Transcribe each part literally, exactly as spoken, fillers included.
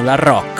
Moda Rock.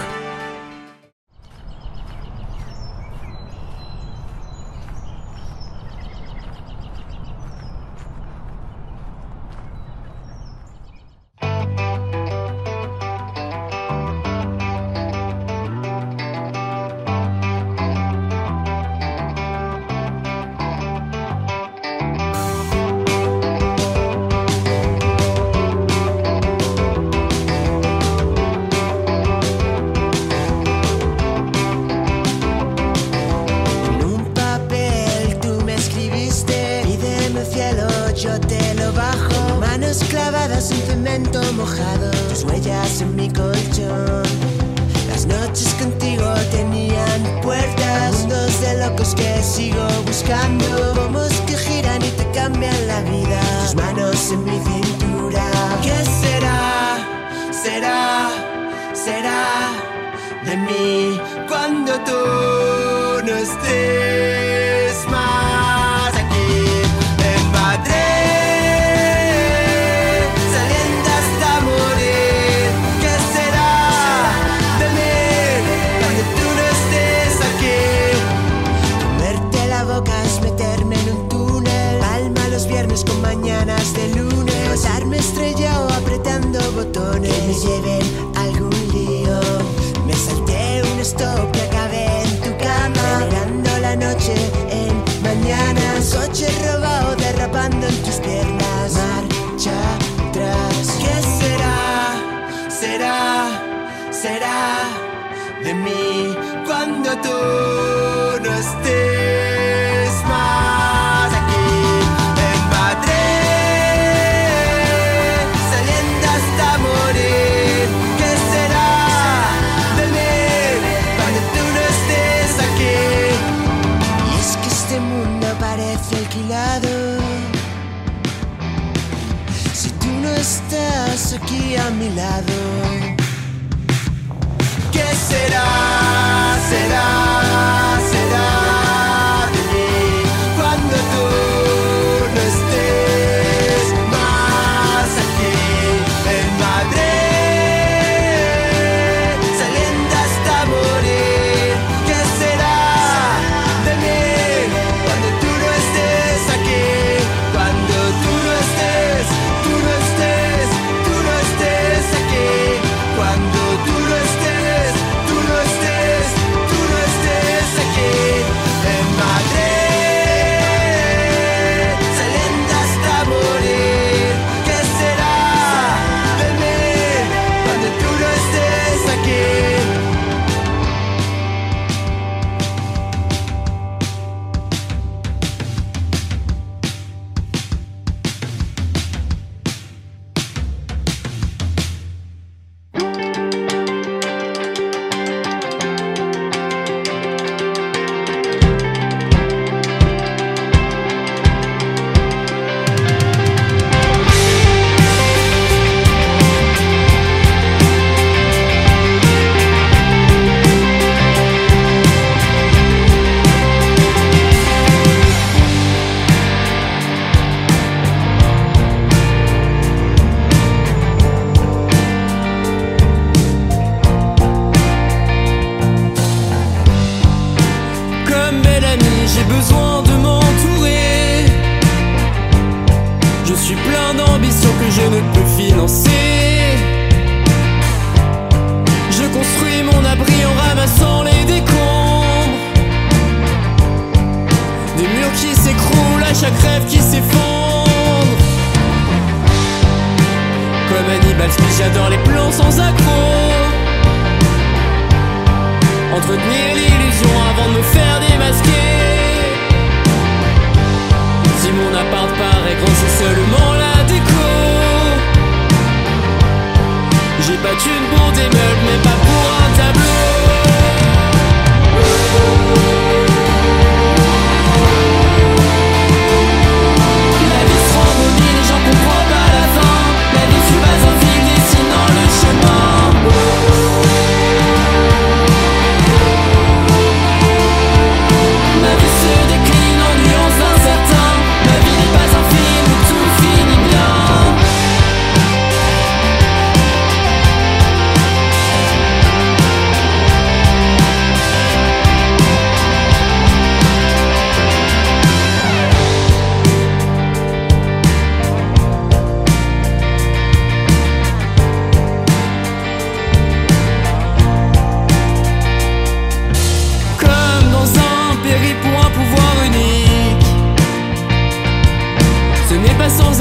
Ma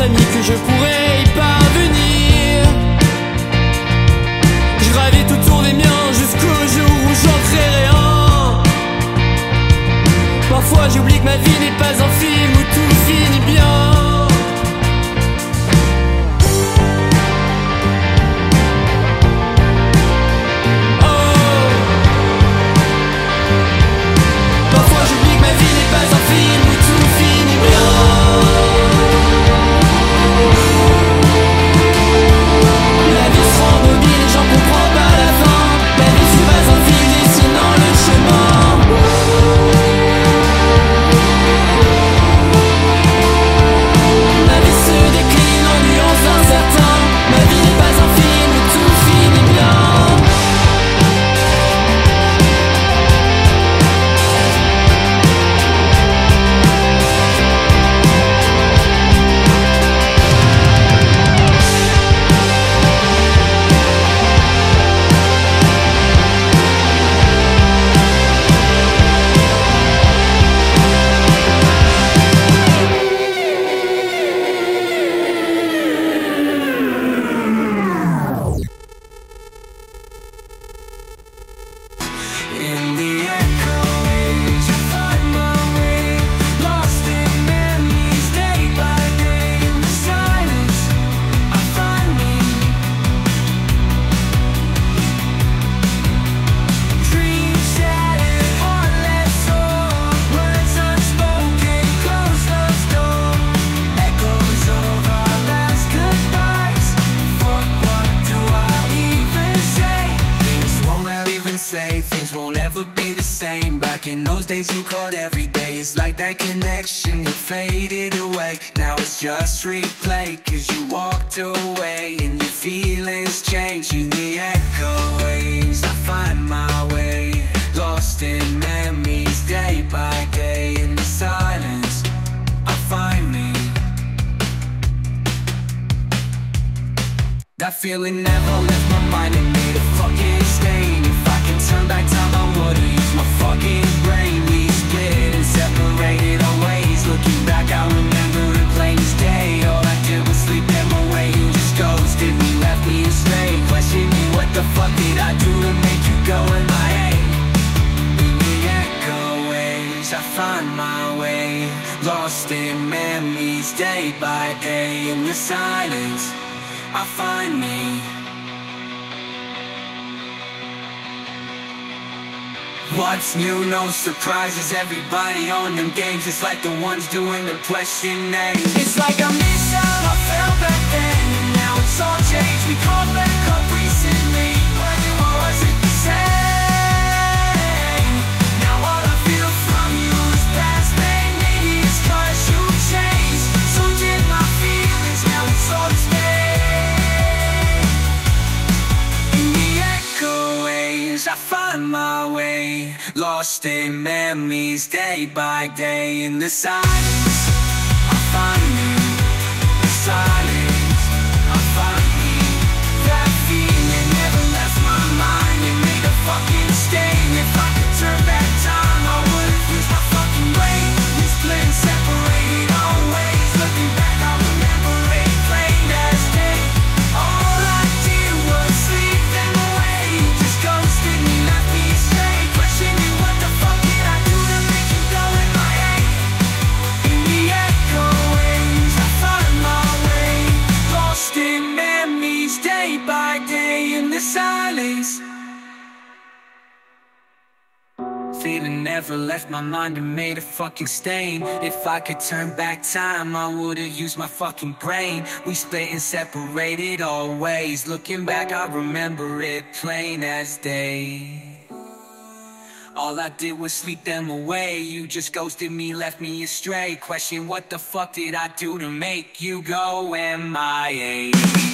amis que je pourrais y parvenir. Je gravite autour des miens jusqu'au jour où j'en créerai un. Parfois j'oublie que ma vie n'est pas un film où tout finit bien. Feeling never left my mind and made a fucking stain. If I could turn back time, I would've used my fucking brain. We split and separated our ways. Looking back, I remember it plain as day. All I did was sleep them away. You just ghosted me, left me astray. Questioning me, what the fuck did I do to make you go in my head? In the echo waves, I find my way. Lost in memories, day by day. In the silence, I find me. What's new? No surprises. Everybody on them games. It's like the ones doing the question names. It's like I miss out, I felt back then. Now it's all changed. We caught back up recently. Or was it the same? Now all I feel from you is past pain. Maybe it's cause you changed. So did my feelings. Now it's all the same. I find my way, lost in memories, day by day. In the silence, I find me. The silence, I find me. That feeling never left my mind. It made a fucking stain. If I could turn back time, I would've used my fucking brain. We split and separated our ways. Looking back, I remember it plain as day. All I did was sleep them away. You just ghosted me, left me straight. Questioning what the fuck did I do to make you go in my head? In the echo waves, I find my way. Lost in memories, day by day. In the silence, feeling never left my mind and made a fucking stain. If I could turn back time, I would've used my fucking brain. We split and separated all ways. Looking back, I remember it plain as day. All I did was sleep them away. You just ghosted me, left me astray. Question, what the fuck did I do to make you go M I A?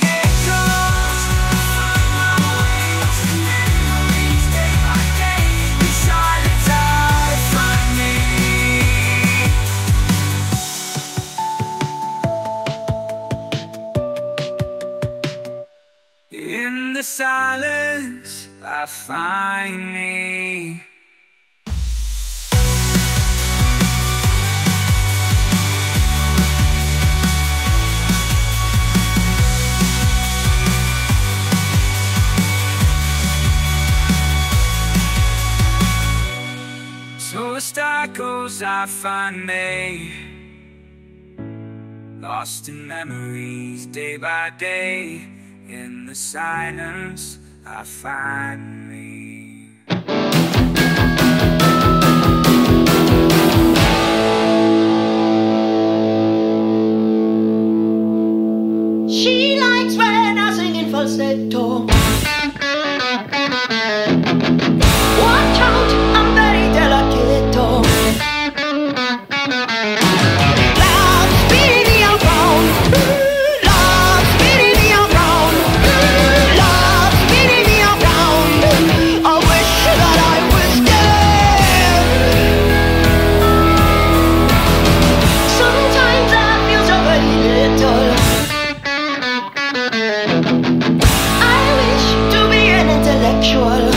In the silence, I find me. I find me, lost in memories day by day. In the silence I find me. She likes when I sing in falsetto. Watch out, I'm very delicate. Love spinning me around, love spinning me around, love spinning me around. I wish that I was dead. Sometimes I feel so very little. I wish to be an intellectual.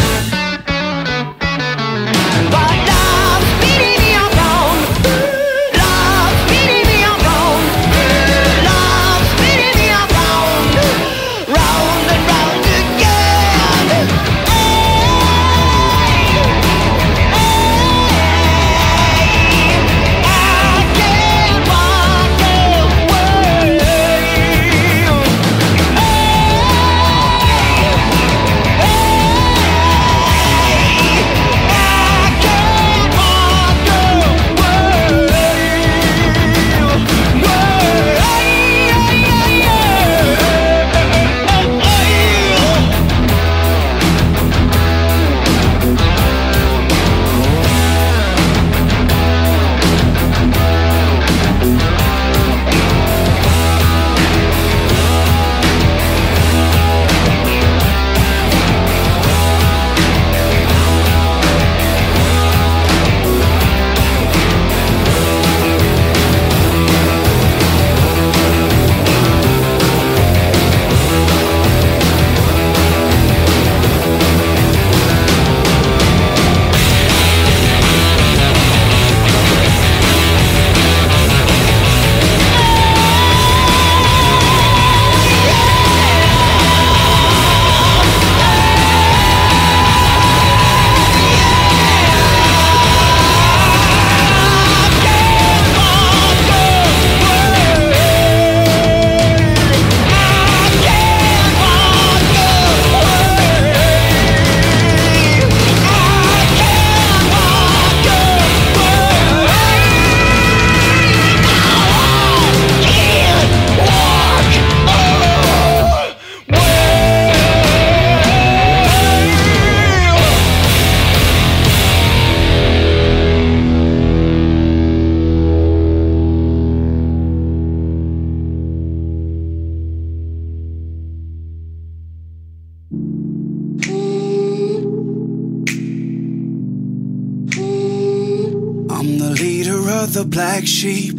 I'm the leader of the black sheep.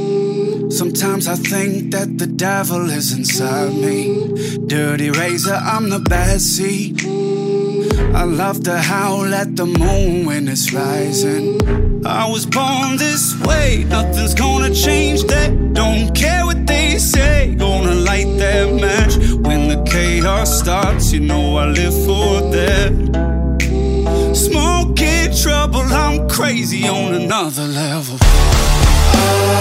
Sometimes I think that the devil is inside me. Dirty razor, I'm the bad seed. I love to howl at the moon when it's rising. I was born this way, nothing's gonna change that. Don't care what they say, gonna light that match. When the chaos starts, you know I live for that. Smoking trouble, I'm crazy on another level. Oh,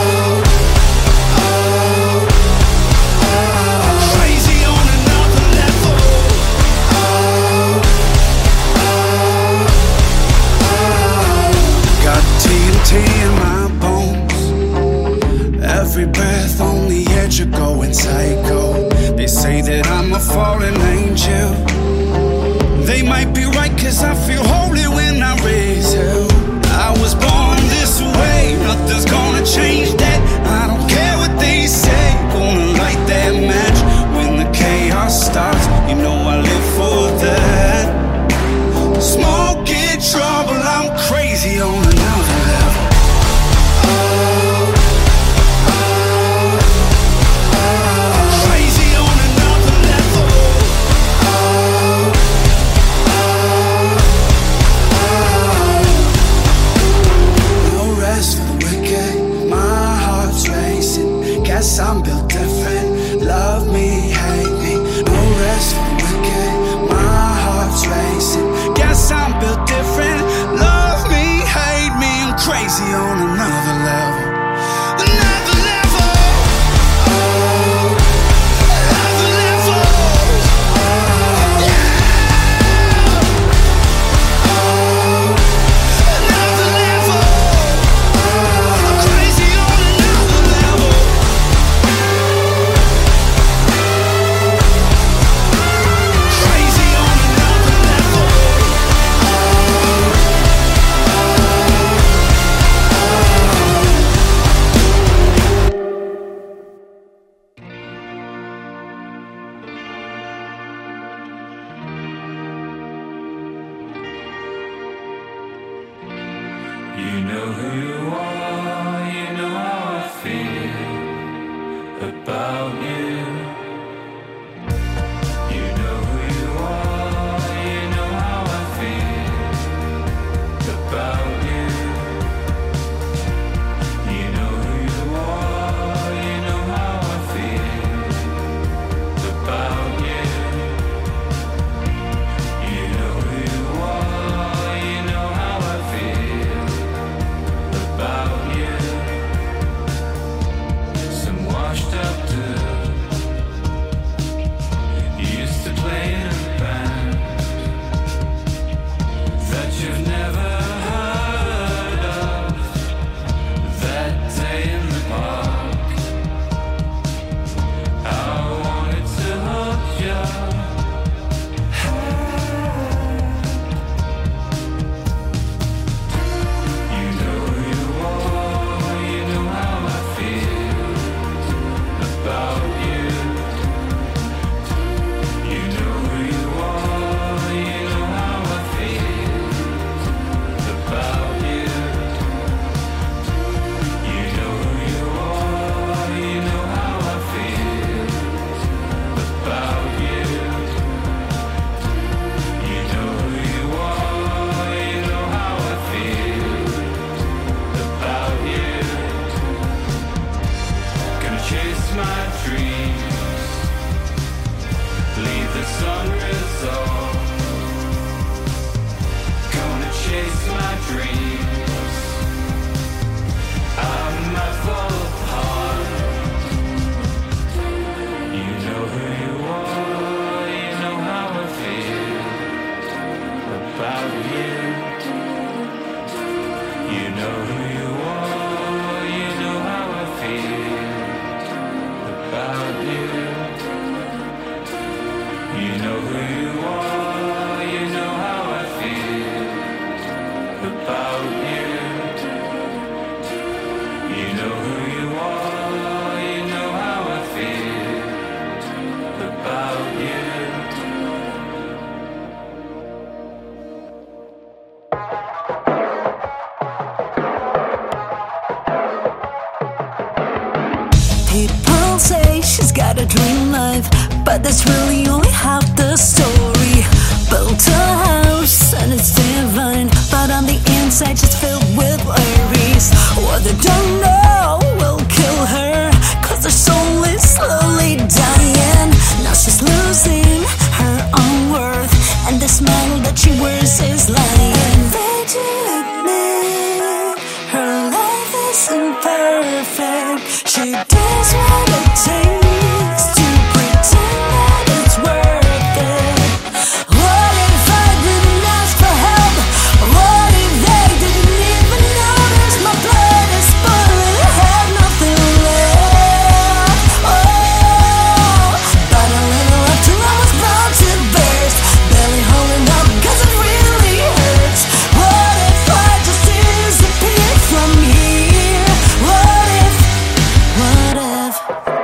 oh, oh, crazy on another level. Oh, oh, oh. Got T N T in my bones. Every breath on the edge of going psycho. They say that I'm a fallen angel. They might be right, cause I feel holy when I raise hell. I was born this way, nothing's gonna change that. I don't care what they say, gonna light that match. When the chaos starts, you know I live for that. Smoking trouble, I'm crazy on another level. Oh, oh, oh, crazy on another level. Oh, guess I'm built different. Love me, hate me, no rest for the wicked. My heart's racing. Guess I'm built different. Love me, hate me, I'm crazy on another People say she's got a dream life, but that's really only half the story. Built a house and it's divine, but on the inside she's filled with worries. What they don't know will kill her, cause her soul is slowly dying. Now she's losing her own worth, and the smile that she wears is lying. They do admit her life isn't perfect. She does what it takes to pretend that it's worth it. What if I didn't ask for help? What if they didn't even notice my blood is boiling? I have nothing left. Oh, but a little up till I was about to burst, barely holding up cause it really hurts. What if I just disappeared from here? What if, what if?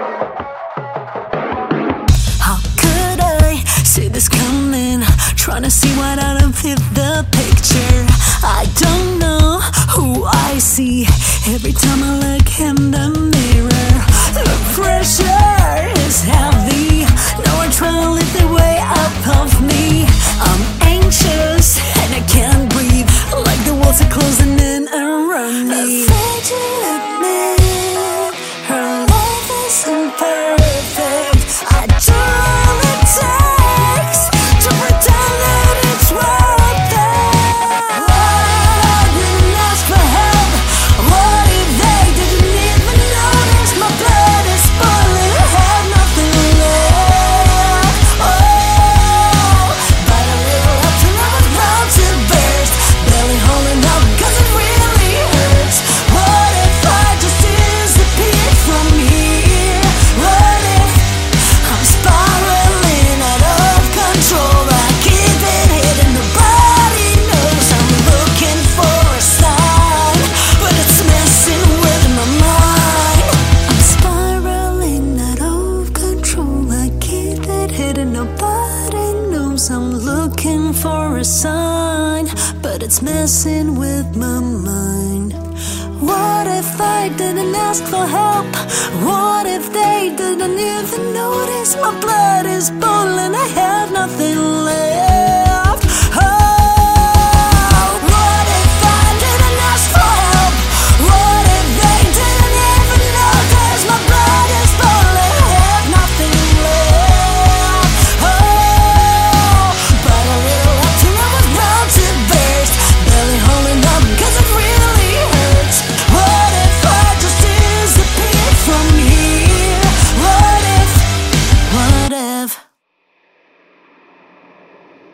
How could I see this coming? Trying to see what out of it, the picture. I don't know who I see every time I look in the mirror. The pressure is heavy. No one trying to lift their way up of me. I'm anxious and I can't breathe, like the walls are closing in around me. Afraid to admit her life isn't perfect. I do all it takes to pretend that it's worth it. What if I didn't ask for help? What if they didn't even notice my blood is boiling? I have nothing left. Oh, but a little up till I was about to burst, barely holding up cause it really hurts. What if I just disappeared from here? What if I'm spiraling out of control? I keep it hidden, nobody knows. I'm looking for a sign, but it's messing with my mind. I'm spiraling out of control. I keep it hidden, nobody knows. I'm looking for a sign, but it's messing with my mind. What if I didn't ask for help? What if they didn't even notice my blood is boiling? I have nothing left. Oh, what if I didn't ask for help? What if they didn't even notice my blood is boiling? I have nothing left. Oh, but a little up till I was about to burst, barely holding up cause it really hurts. What if I just disappeared from here? What if, what if?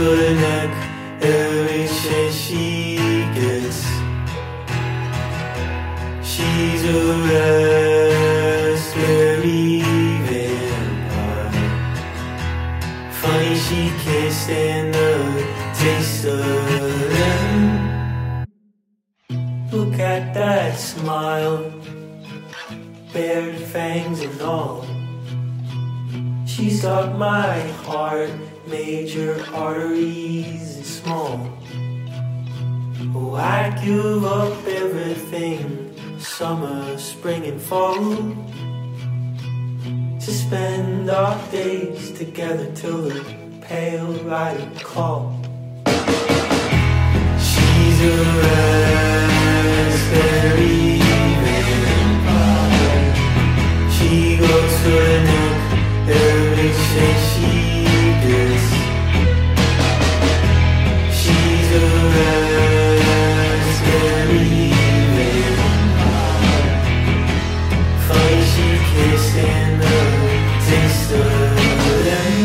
to the neck every chance she gets. She's a raspberry vampire. Funny she can't stand the taste of them. Look at that smile, bared fangs and all. She's got my heart, major arteries and small. Oh, I'd give up everything, summer, spring and fall, to spend our days together till the pale light call. She's a raspberry vampire. She goes to the neck every chance she gets. She's a raspberry vampire. Funny she can't stand the taste of them.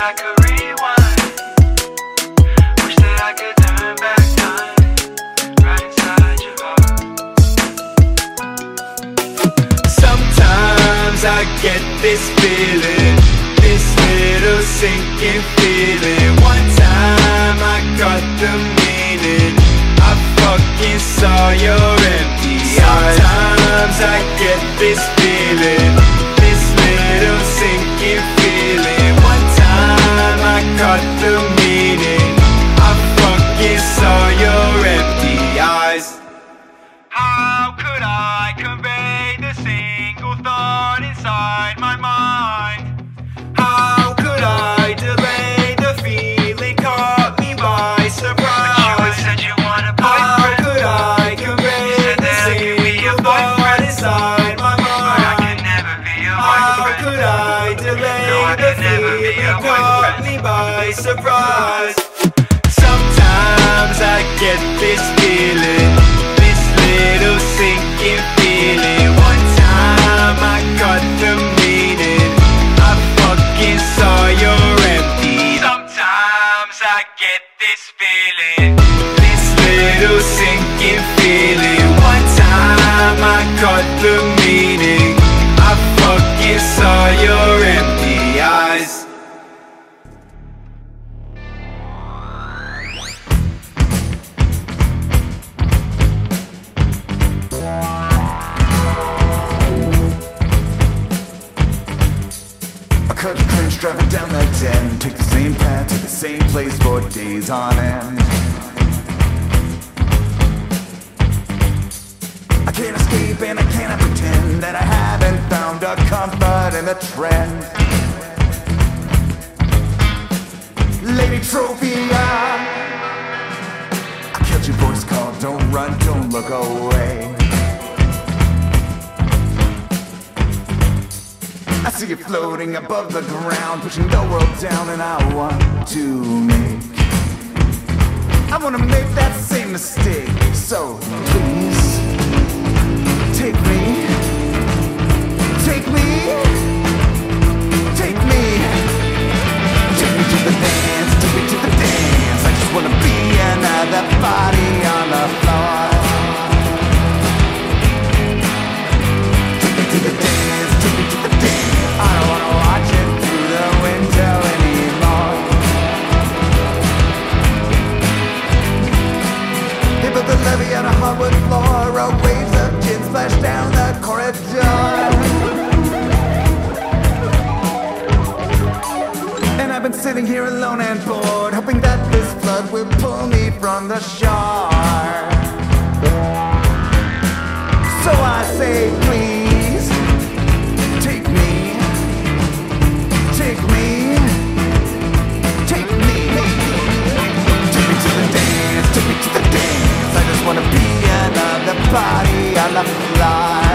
I could rewind. Wish that I could turn back time, right inside your heart. Sometimes I get this feeling, this little sinking feeling. One time I got the meaning, I fucking saw your empty eyes. Sometimes I get this feeling, this little sinking feeling. One time I got the meaning, I fucking saw your empty eyes. How could I convey the single thought inside my mind? How could I delay the feeling caught me by surprise? But you had said you want a boyfriend. How could I convey the single thought inside my mind? But I can never be your boyfriend. How could I delay no, I the feeling caught me by surprise? Sometimes I get this feeling, this little sinking feeling. One time I got the meaning, I fucking saw your empty. Sometimes I get this feeling, this little sinking feeling. One time I got the meaning, I fucking saw your empty eyes. I cut a cringe driving down that den, take the same path to the same place for days on end. I can't escape and I cannot pretend that I haven't found a comfort in the trend. Lady Tropia, I killed your voice call, don't run, don't look away. I see you floating above the ground, pushing the world down, and I want to make I want to make that same mistake. So please take me, take me, take me, take me to the dance, take me to the dance. I just wanna be another body on the floor. Take me to the dance, take me to the dance. I don't wanna watch it through the window anymore. They built the levee on a hardwood floor, road waves of gin splash down the corridor. And I've been sitting here alone and bored, hoping that this flood will pull me from the shore. So I say please, take me, take me, take me, take me to the dance, take me to the dance. I just wanna be another body on the floor.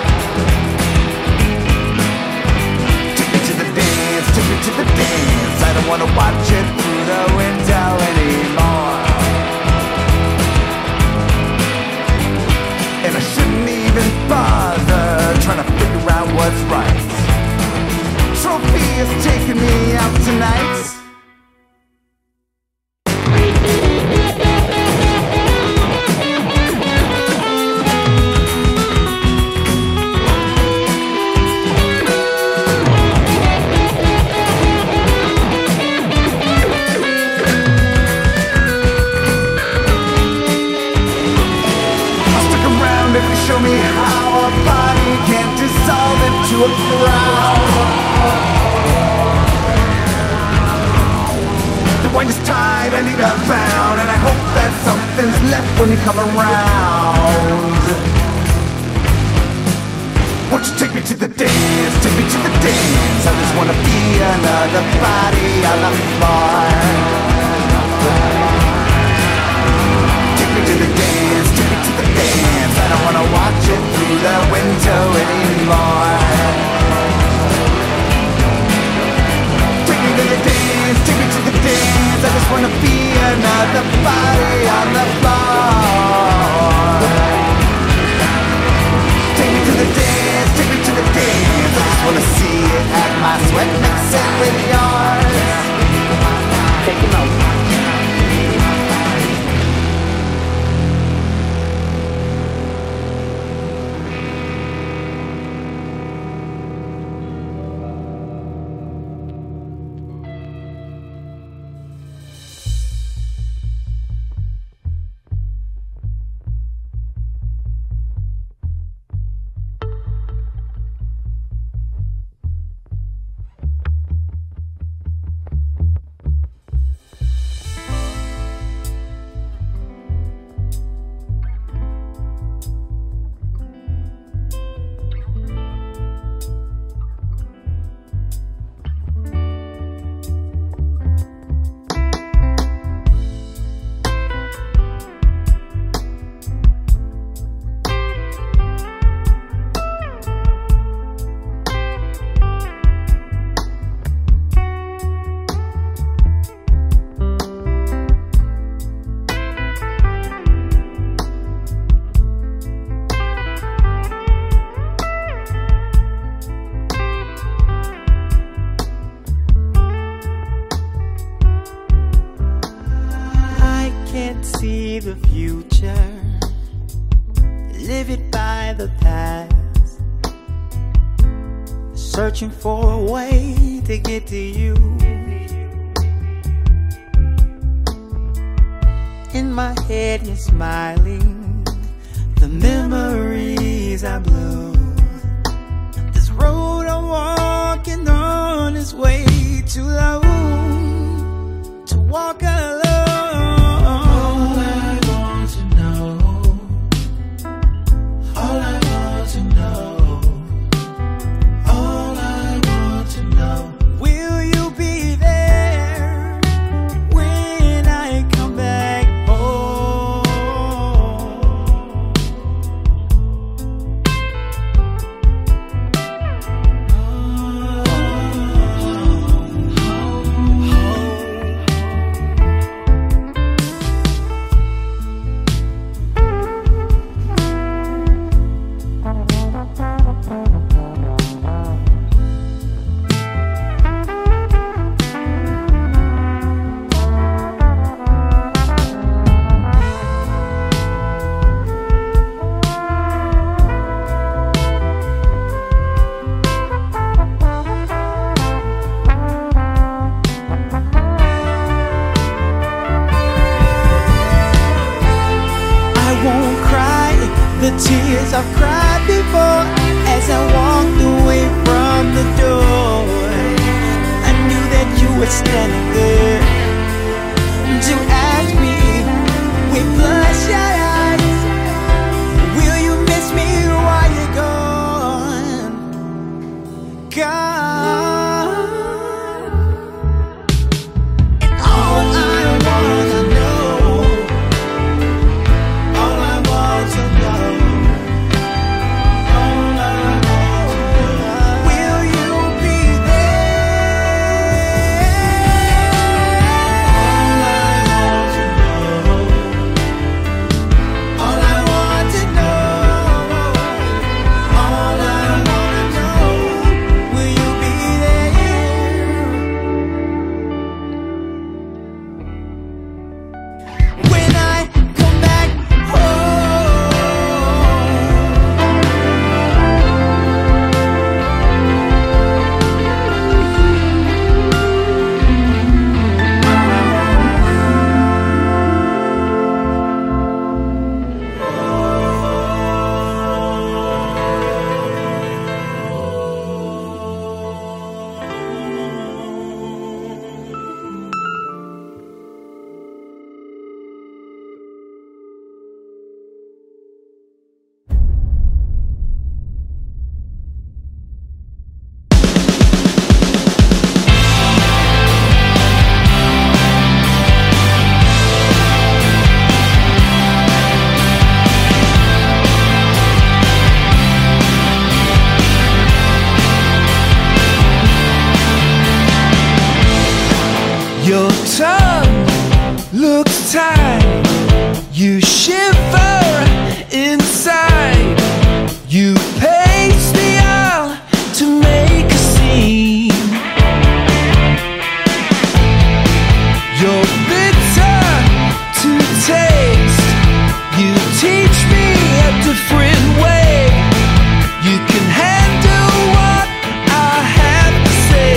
Take me to the dance, take me to the dance. I don't wanna watch it through the window anymore. And I shouldn't even bother trying to figure out what's right. Trophy is taking me out tonight. Show me how a body can dissolve into a crowd. The wine is tied, I need a bound, and I hope that something's left when you come around. Won't you take me to the dance, take me to the dance. I just wanna be another body on the floor. Take me to the dance, take me to the dance. I don't wanna watch it through the window anymore. Take me to the dance, take me to the dance. I just wanna be another body on the floor. Take me to the dance, take me to the dance. I just wanna see it, have my sweat mixing with yours. can't see the future, live it by the past, searching for a way to get to you. In my head you're smiling, the memories are blue. This road I'm walking on is way too long to walk alone. All I want to know, all I want to know, all I want to know, will you be there when I come back home? The tears I've cried before as I walked away from the door. I knew that you were standing there to ask me with bloodshot eyes, will you miss me while you're gone? Gone. And all I wanna know, all I want to know, your tongue looks tight, you shiver inside, you pace the aisle to make a scene. You're bitter to taste, you teach me a different way, you can handle what I have to say.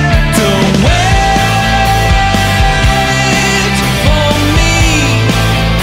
Don't wait for me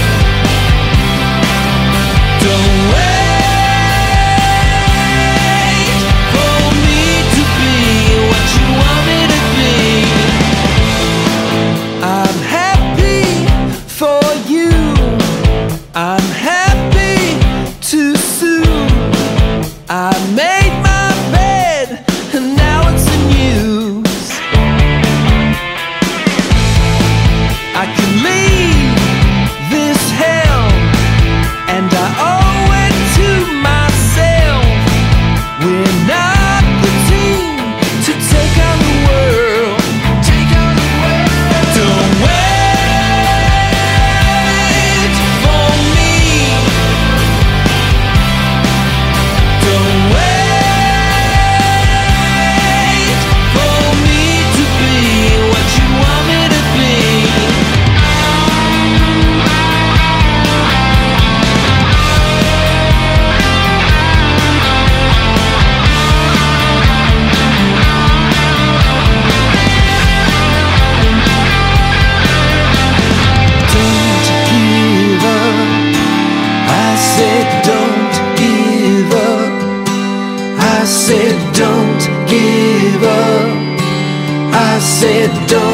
falsetto.